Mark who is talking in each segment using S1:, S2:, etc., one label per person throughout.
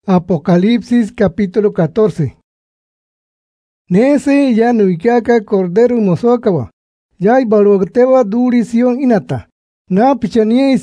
S1: Apocalipsis capítulo 14. Nese ya nuikaka cordero mosokawa, ya ibaluatewa durición inata, na pichanie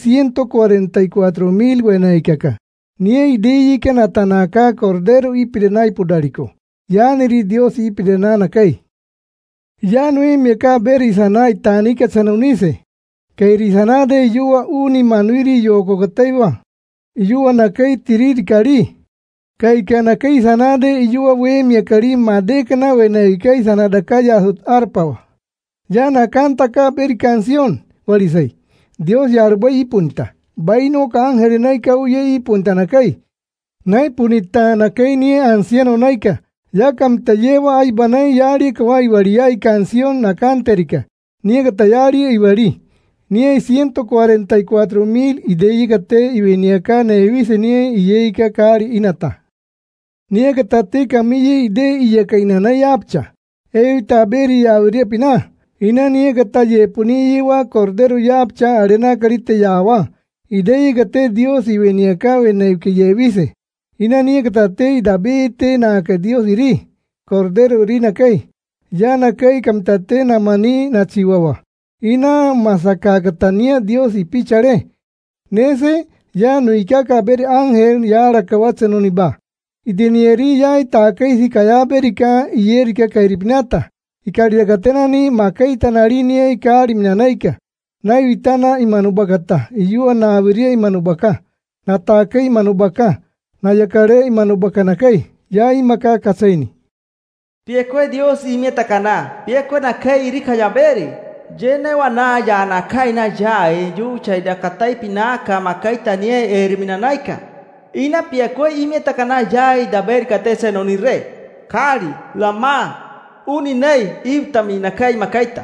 S1: 144,000 buenaikaka, nie ideyika natanaka cordero y pirenai pudariko, ya neri Dios y pirenana kai. Ya no miaka berisana itanika sanunise, kairisana de yua uni manuiri yokokataiwa, yua nakai tiriri kari. Kai kana kai sanade iyua we miakari madekana wena kai sanada kaya sut arpawa. Ya na canta ka beri canción, walisay. Dios yarba ipunta. Baino ka ángel naika uye ipunta nakai. Nai punita nakai ni anciano naika. Ya kamta lleva ay banay yari kwa iwaria y canción na canterica. Niega tayari iwari. Nie 144,000 y de yigate y veniaka nevise nie y yeika kari inata. Niega tatika miye ide iya kainana yapcha. Evita beri ya pina. Ina niega taye puniwa cordero yapcha arena karite yawa. Ide gate Dios y veniaka veneuke yevise. Ina niega tate y dabite na que Dios iri. Cordero urina kai. Ya na kai kamtate na mani na chihuahua. Ina masakakatania Dios y pichare. Nese ya nuikaka beri ángel ya rakawatsenoniba. Idinieri ya itakai kaya berika iyerika kairipnata. Ikariagatenani makaita narini ikarimnanaika. Na vitana imanubakata. Iyua na aviria imanubaka. Na takai imanubaka. Na yakare imanubakanakai. Ya imaka kasaini.
S2: Piekwe Dios imietakana. Piekwe na kai irika yaberi. Jene wana ya na kai na jae. Yu chaidakatai pinaka makaita nie eriminanaika. Ina piakwe imietakana jai daber katese nonire. Kari, lama, uninei, ibtami nakai makaita.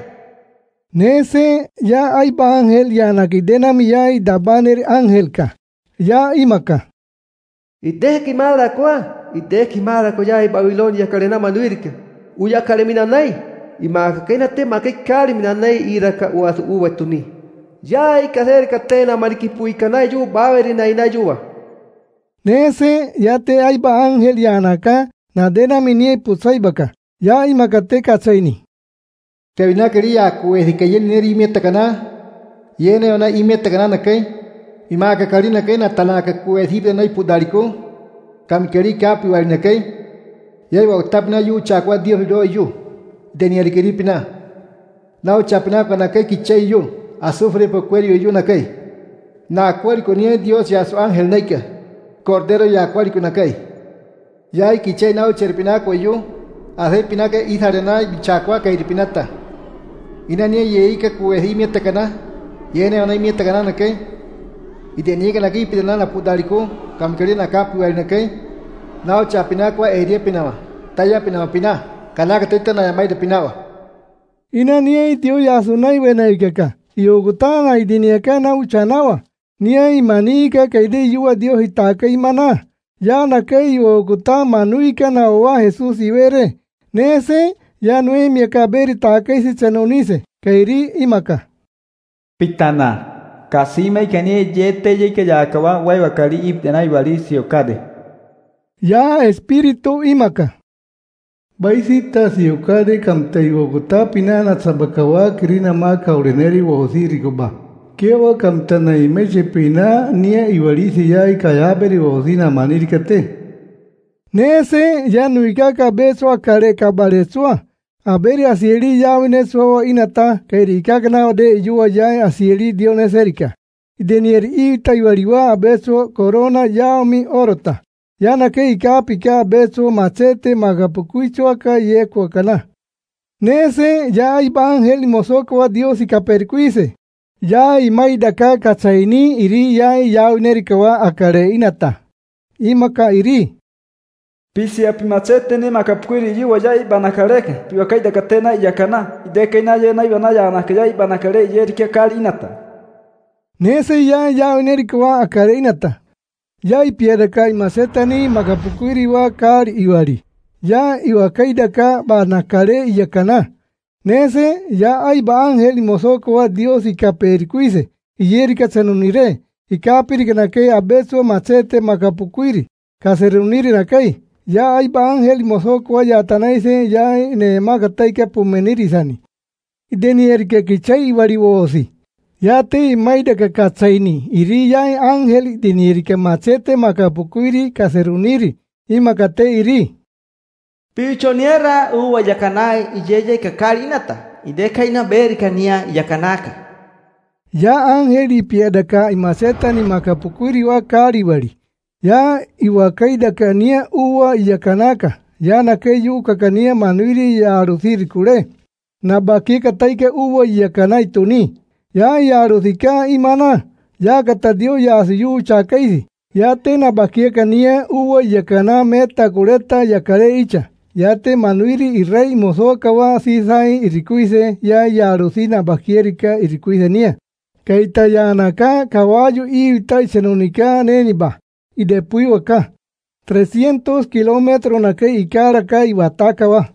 S1: Nese ya aiba ángel ya nakidena miyai dabaner ángel ka. Ya imaka.
S3: Ide kimara kwa ya Babilonia karena manuirka. Uya kariminanai. Imaka kainate makai kariminanai iraka uasu uwetuni. Ya ikaser katena marikipuikanai yu baverina inayuwa.
S1: Nese ya te aiba ángel ya naka nadena minie pusaibaka. Ya imakate katsaini.
S4: Kevina quería que yen neri imietakana. Yene ona imietakana nakai. Imaka karina kai natalaka kuehide na ipudariko. Kamkeri kapi wal nakai. Yewa utapna yu chakwa Dios do yu. Denieri keripina. Nau chapna kana kai kichai yu. Azufre por cuello yu nakai. Na cuello con Dios ya su ángel naika. Cordero ya cual kunakai. Ya ikichai nao cherpinaco yo. Ahe pinaka itharena bichakwa kairipinata. Inania yeika kuehimia takana. Yene ona imia takana nakai. Ideniega naki pidana pudariko. Kamkeri nakapi wal nakai. Nao chapinakwa eria pinawa. Taya pinawa pina. Kanaka teta na yamai de pinawa.
S1: Inania itio yasunai wena ikaka. Iogutana idiniaka na uchanawa. Nia imanika kaide yua Dios itaka imana. Ya na kai oguta manuika na owa Jesús ibere. Nese ya nue miaka beri taka isi chanonise. Kairi imaka.
S5: Pitana. Kasima ikanie yete yeke yakawa waibakari ibtena ibali siokade.
S1: Ya espíritu imaka. Baisita siokade kamtai oguta pinana sabakawa kirina maka ureneri wohosiri goba. Kewa kamtana imeche pina nia iwarisi ya ikayaberi wosina manirikate. Nese ya nuikaka beso akare kabaresua. Aberi asieli ya winesua inata kairikaka nao de yuwa ya asieli dioneserika. Idenieri ita iwariwa abeso corona yaomi orota. Ya nake ikapika abeso machete magapukuichua ka yekwa kana. Nese ya iba ángel mosoko wa Dios ikaperikuise. Ya imaidaka katsaini iri ya yaunerikawa akare inata. Imaka iri.
S5: Pisi apimachete ne makapkwiri yuwa ya ibanakareke. Piwakaida katena yakana. Idekaina yena ibana yana ya ibanakare yerike kari inata.
S1: Nese ya yaunerikawa akare inata. Ya ipiedaka imasetani makapukwiri wa kari iwari. Ya iwakaidaka banakare yakana. Nese ya aiba ángel mosoko wa Dios ikaperikuise. Iyerika tsanunire. Ikapiri kanake abeso machete makapukwiri. que se reunir en acá. Ya hay ángel mosoko ya tanaise ya ne magatai que pumenir isani. Denier que kichai variwosi. Ya te maida que katsaini. Iri ya ángel denier que machete makapukuiri que se reunir y makate iri.
S2: Pichoniera uwa yakanai y yeye kakari inata. Y deja ina berika nia yakanaka.
S1: Ya ángel y piedaka y maceta ni makapukuiri wa kari bari. Ya iwakaida kania uwa yakanaka. Ya nakeyu kakania manuiri ya aruthiri kure. Na baki kataike uwa yakanai tuni. Ya aruthika imana. Ya katadio ya asiyu chakaisi. Ya te na baki kania uwa yakana meta kureta yakare icha. Ya te manuiri y rey mosoka wa sisai irikuise ya aruthina bakierika irikuise nia. Kaita ya naka caballo y taisenunika neniba. Y después acá, 300 kilómetros na que y cara acá y bataka va.